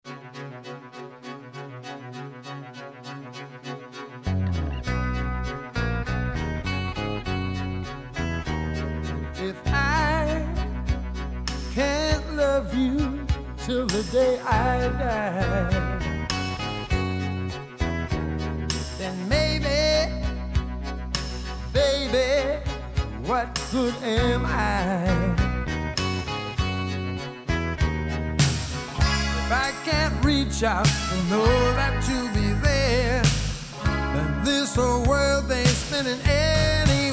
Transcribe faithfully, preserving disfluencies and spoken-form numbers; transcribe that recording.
If I can't love you till the day I die, then maybe, baby, what good am I? If I can't reach out and know that you'll be there, then this whole world ain't spinning any